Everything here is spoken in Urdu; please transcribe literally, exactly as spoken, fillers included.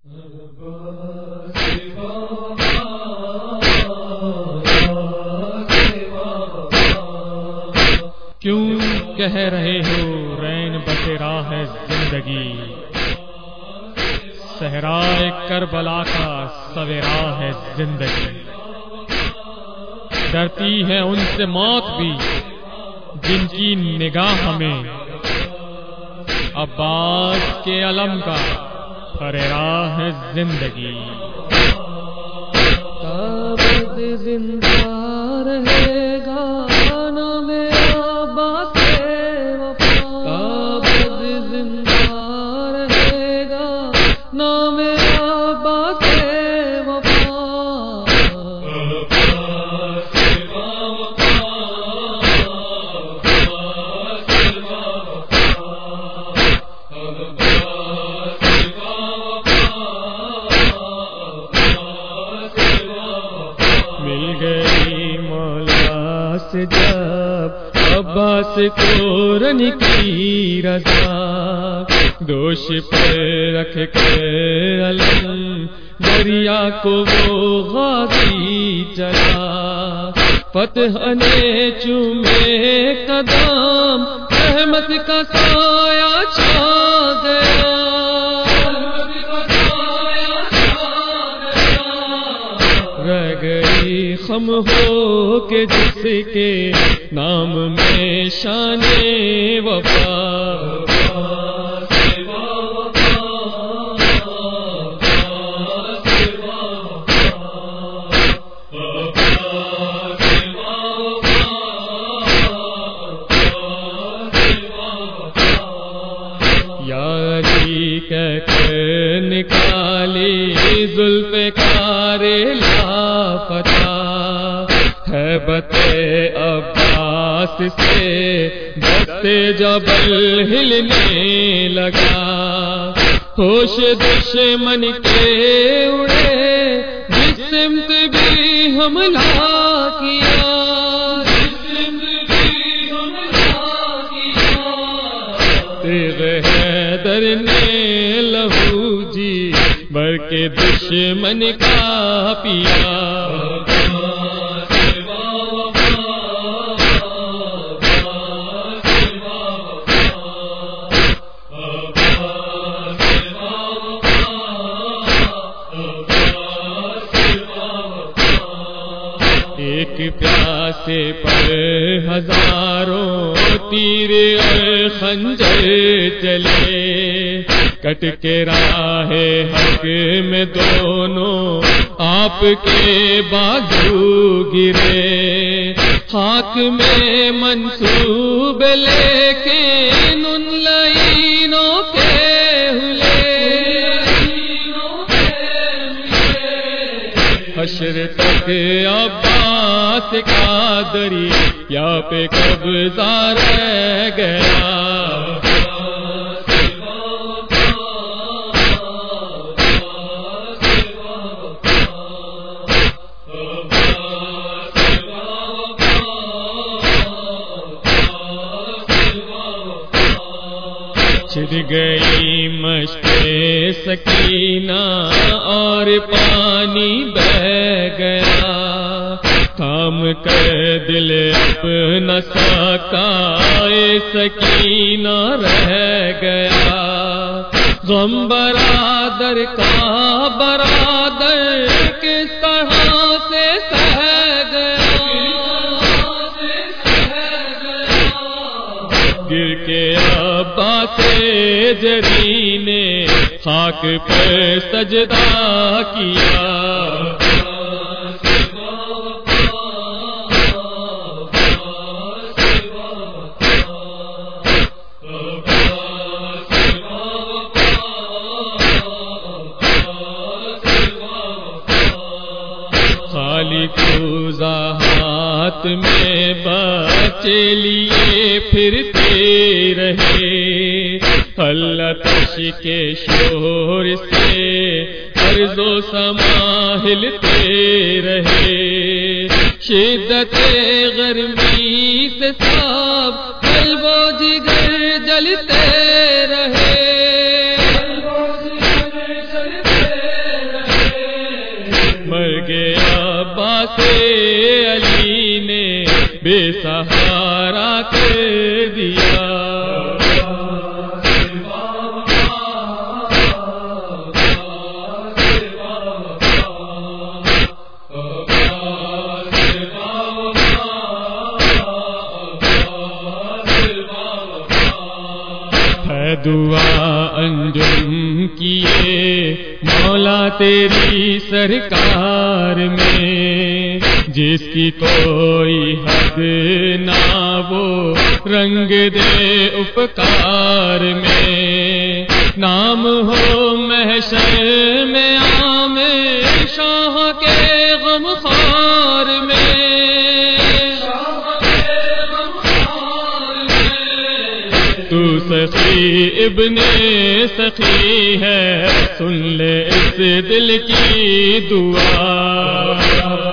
کیوں کہہ رہے ہو رین بسیرا ہے زندگی، صحرائے کربلا کا سویرا ہے زندگی. ڈرتی ہے ان سے موت بھی جن کی نگاہ میں عباس کے علم کا فریرا ہے زندگی. ابد زندہ رہے گا نام عباس وفا، ابد زندہ رہے گا نام عباس وفا. مل گئی مولا سے جب عباس کو رن کی رضا، دوش پر رکھ کر علم دریا کو وہ غازی چلا. فتح نے چومے قدم رحمت کا سایہ چھا گیا، رہ گئی خم ہو کے جس کے نام میں شان وفا. نکالی ذوالفقار لاپتہ، ہیبت عباس سے دست جبل ہلنے لگا. ہوش دشمن کے اڑے جس سمت بھی حملہ کیا، تیغ حیدر نے لہو جی بھر کے دشمن کا پیا. ایک پیاسے پر ہزاروں تیر اور خنجر چلے، کٹ کے راہ حق میں دونوں آپ کے بازو گرے. خاک میں منصوب لیکن ان لعینوں کے حشر تک عباس کا دریا پہ قبضہ رہ گیا. چھڑ گئی مشق سکینہ اور پانی بہہ گیا، تھام کر دل اپنا ساکائے سکینہ رہ گیا. غم برادر کا برادر کس طرح سے سہ گیا، گر کے عباس جری نے خاک پر سجدہ کیا. خالی کوزہ ہاتھ میں بچے لیے پھرتے رہے، اللہ تش کے شور سے عرض و سما ہلتے رہے. شدت گرمی سے سب قلب و جگر جلتے رہے، مر گیا عباس علی نے بے سہارا کر دیا. دعا انجم کیے مولا تیری سرکار میں، جس کی کوئی حد نہ وہ رنگ دے اپکار میں. نام ہو محشر میں عام شاہ کے غمخوار میں، تو سخی ابن سخی ہے، سن لے اس دل کی دعا.